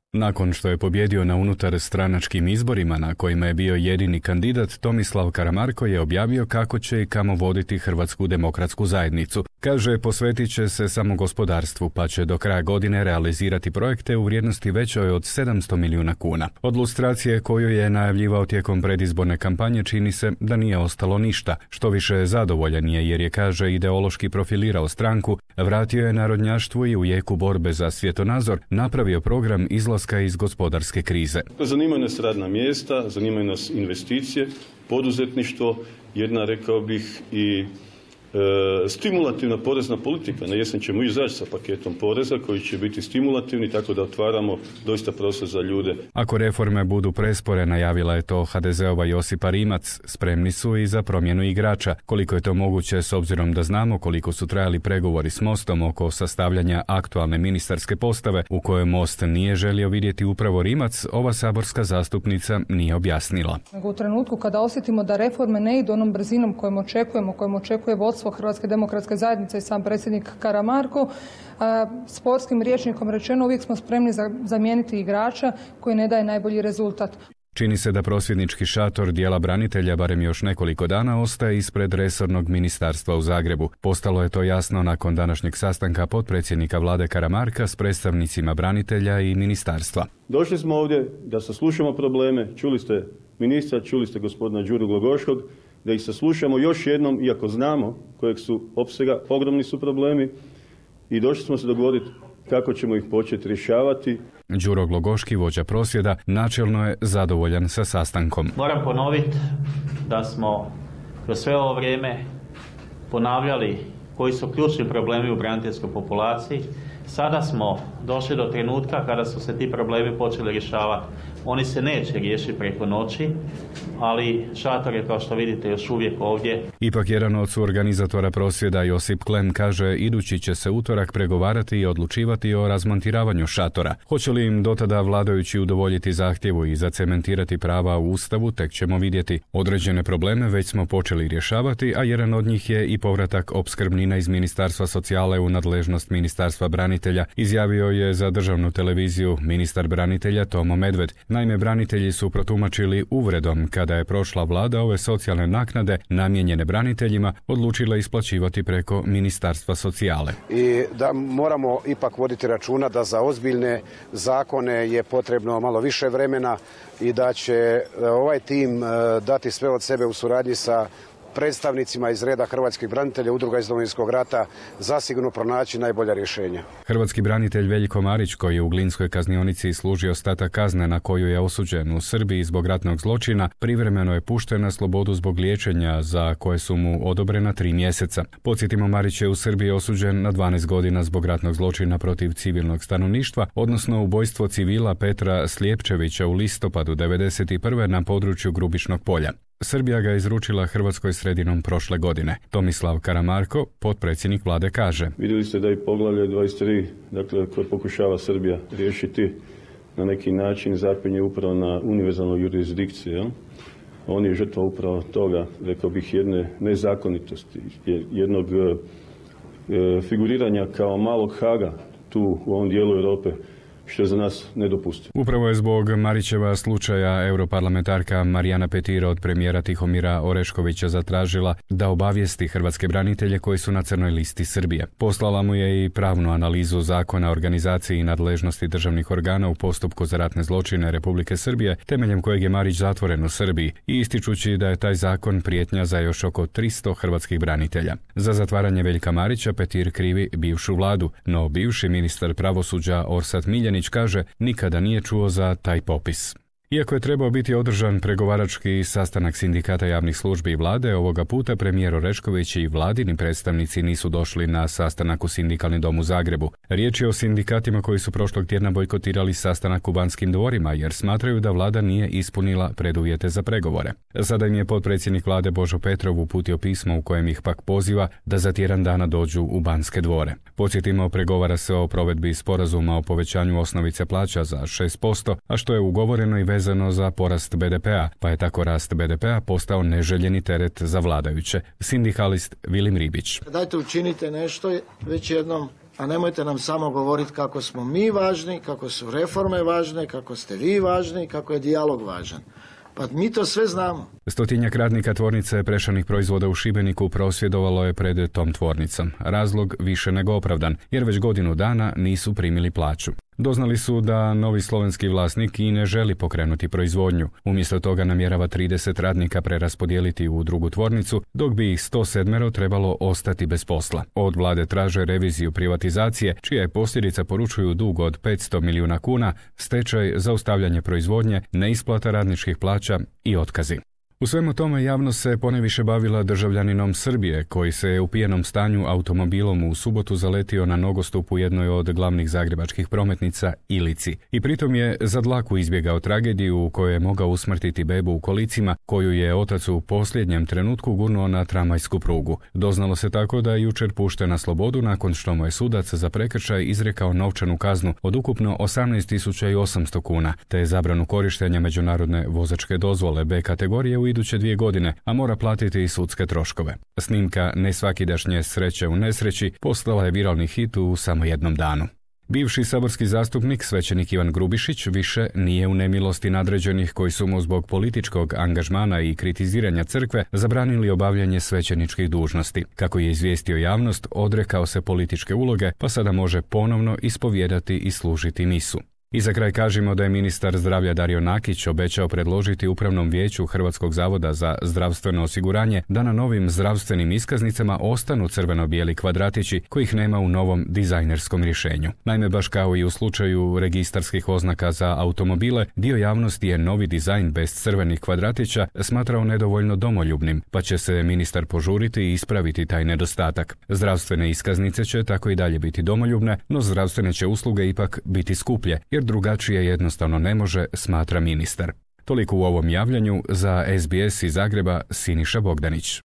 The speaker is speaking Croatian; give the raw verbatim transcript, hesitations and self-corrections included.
Nakon što je pobjedio na unutar stranačkim izborima na kojima je bio jedini kandidat, Tomislav Karamarko je objavio kako će i kamo voditi Hrvatsku demokratsku zajednicu. Kaže, posvetit će se samo gospodarstvu, pa će do kraja godine realizirati projekte u vrijednosti većoj od sedamsto milijuna kuna. Od lustracije koju je najavljivao tijekom predizborne kampanje čini se da nije ostalo ništa. Što više zadovoljan je jer je, kaže, ideološki profilirao stranku, vratio je narodnjaštvu i u jeku borbe za svjetonazor napravio program izlaska iz gospodarske krize. Zanimaju nas radna mjesta, zanimaju nas investicije, poduzetništvo, jedna, rekao bih, i E, stimulativna porezna politika. Na jesen ćemo izaći sa paketom poreza koji će biti stimulativni, tako da otvaramo doista prostor za ljude. Ako reforme budu prespore, najavila je to ha de zeova Josipa Rimac, spremni su i za promjenu igrača. Koliko je to moguće s obzirom da znamo koliko su trajali pregovori s Mostom oko sastavljanja aktualne ministarske postave u kojoj Most nije želio vidjeti upravo Rimac, ova saborska zastupnica nije objasnila. U trenutku kada osjetimo da reforme ne idu onom brzinom kojom očekujemo, kojom očekuje vodstvo Hrvatske demokratske zajednice i sam predsjednik Karamarko, sportskim rječnikom rečeno, uvijek smo spremni za, zamijeniti igrača koji ne daje najbolji rezultat. Čini se da prosvjednički šator dijela branitelja barem još nekoliko dana ostaje ispred resornog ministarstva u Zagrebu. Postalo je to jasno nakon današnjeg sastanka potpredsjednika vlade Karamarka s predstavnicima branitelja i ministarstva. Došli smo ovdje da saslušamo probleme, čuli ste ministra, čuli ste gospodina Đuru Glogoškog, da ih saslušamo još jednom, iako znamo kojeg su opsega, ogromni su problemi, i došli smo se dogovoriti kako ćemo ih početi rješavati. Đuro Glogoški, vođa prosvjeda, načelno je zadovoljan sa sastankom. Moram ponoviti da smo kroz sve ovo vrijeme ponavljali koji su ključni problemi u braniteljskoj populaciji. Sada smo došli do trenutka kada su se ti problemi počeli rješavati. Oni se neće riješiti preko noći, ali šator je, kao što vidite, još uvijek ovdje. Ipak jedan od suorganizatora prosvjeda, Josip Klem, kaže idući će se utorak pregovarati i odlučivati o razmontiravanju šatora. Hoće li im dotada vladajući udovoljiti zahtjevu i zacementirati prava u Ustavu, tek ćemo vidjeti. Određene probleme već smo počeli rješavati, a jedan od njih je i povratak opskrbnina iz Ministarstva socijale u nadležnost Ministarstva branitelja, izjavio je za državnu televiziju ministar branitelja Tomo Medved. Naime, branitelji su protumačili uvredom kada je prošla vlada ove socijalne naknade namijenjene braniteljima odlučila isplaćivati preko Ministarstva socijale. I da moramo ipak voditi računa da za ozbiljne zakone je potrebno malo više vremena i da će ovaj tim dati sve od sebe u suradnji sa predstavnicima iz reda hrvatskih branitelja, udruga iz Domovinskog rata, zasigurno pronaći najbolja rješenja. Hrvatski branitelj Veljko Marić, koji je u Glinskoj kaznionici služio ostatak kazne na koju je osuđen u Srbiji zbog ratnog zločina, privremeno je pušten na slobodu zbog liječenja za koje su mu odobrena tri mjeseca. Podsjetimo, Marić je u Srbiji osuđen na dvanaest godina zbog ratnog zločina protiv civilnog stanovništva, odnosno ubojstvo civila Petra Slijepčevića u listopadu devedeset prve na području Grubišnog polja. Srbija ga je izručila Hrvatskoj sredinom prošle godine. Tomislav Karamarko, potpredsjednik vlade, kaže: Vidjeli ste da i poglavlje dvadeset tri, dakle, koje pokušava Srbija riješiti na neki način, zapinje upravo na univerzalnu jurisdikciju. Ja? On je žrtva upravo toga, rekao bih, jedne nezakonitosti, jednog e, figuriranja kao malog Haga tu u ovom dijelu Europe, što je za nas nedopustivo. Upravo je zbog Marićeva slučaja europarlamentarka Marijana Petir od premijera Tihomira Oreškovića zatražila da obavijesti hrvatske branitelje koji su na crnoj listi Srbije. Poslala mu je i pravnu analizu zakona o organizaciji i nadležnosti državnih organa u postupku za ratne zločine Republike Srbije, temeljem kojeg je Marić zatvoren u Srbiji, i ističući da je taj zakon prijetnja za još oko tristo hrvatskih branitelja. Za zatvaranje Veljka Marića Petir krivi bivšu vladu, no bivši ministar pravosuđa Orsat Miljenić kaže nikada nije čuo za taj popis. Iako je trebao biti održan pregovarački sastanak sindikata javnih službi i vlade, ovoga puta premijer Orešković i vladini predstavnici nisu došli na sastanak u Sindikalni dom u Zagrebu. Riječ je o sindikatima koji su prošlog tjedna bojkotirali sastanak u Banskim dvorima jer smatraju da vlada nije ispunila preduvjete za pregovore. Sada im je potpredsjednik vlade Božo Petrov uputio pismo u kojem ih pak poziva da za tjedan dana dođu u Banske dvore. Podsjetimo, pregovara se o provedbi sporazuma o povećanju osnovice plaća za šest posto, a što je ugovoreno i vezano za porast be de pea, pa je tako rast be de pea postao neželjeni teret za vladajuće. Sindikalist Vilim Ribić. Dajte učinite nešto već jednom a nemojte nam samo govoriti kako smo mi važni, kako su reforme važne, kako ste vi važni, kako je dijalog važan. Pa mi to sve znamo. Stotinjak radnika tvornice prešanih proizvoda u Šibeniku prosvjedovalo je pred tom tvornicom. Razlog više nego opravdan, jer već godinu dana nisu primili plaću. Doznali su da novi slovenski vlasnik i ne želi pokrenuti proizvodnju. Umjesto toga namjerava trideset radnika preraspodijeliti u drugu tvornicu, dok bi ih sto sedam trebalo ostati bez posla. Od vlade traže reviziju privatizacije, čija je posljedica, poručuju, dug od petsto milijuna kuna, stečaj, zaustavljanje proizvodnje, neisplata radničkih plaća i otkazi. U svemu tome javnost se ponajviše bavila državljaninom Srbije, koji se je u pijenom stanju automobilom u subotu zaletio na nogostup u jednoj od glavnih zagrebačkih prometnica, Ilici. I pritom je za dlaku izbjegao tragediju u kojoj je mogao usmrtiti bebu u kolicima, koju je otac u posljednjem trenutku gurnuo na tramvajsku prugu. Doznalo se tako da je jučer pušten na slobodu nakon što mu je sudac za prekršaj izrekao novčanu kaznu od ukupno osamnaest tisuća osamsto kuna, te zabranu korištenja međunarodne vozačke dozvole B kategorije u iduće dvije godine, a mora platiti i sudske troškove. Snimka nesvakidašnje sreće u nesreći postala je viralni hit u samo jednom danu. Bivši saborski zastupnik, svećenik Ivan Grubišić, više nije u nemilosti nadređenih koji su mu zbog političkog angažmana i kritiziranja crkve zabranili obavljanje svećeničkih dužnosti. Kako je izvijestio javnost, odrekao se političke uloge, pa sada može ponovno ispovijedati i služiti misu. I za kraj kažemo da je ministar zdravlja Dario Nakić obećao predložiti Upravnom vijeću Hrvatskog zavoda za zdravstveno osiguranje da na novim zdravstvenim iskaznicama ostanu crveno-bijeli kvadratići kojih nema u novom dizajnerskom rješenju. Naime, baš kao i u slučaju registarskih oznaka za automobile, dio javnosti je novi dizajn bez crvenih kvadratića smatrao nedovoljno domoljubnim, pa će se ministar požuriti i ispraviti taj nedostatak. Zdravstvene iskaznice će tako i dalje biti domoljubne, no zdravstvene će usluge ipak biti skuplje, jer drugačije jednostavno ne može, smatra ministar. Toliko u ovom javljanju. Za S B S iz Zagreba, Siniša Bogdanić.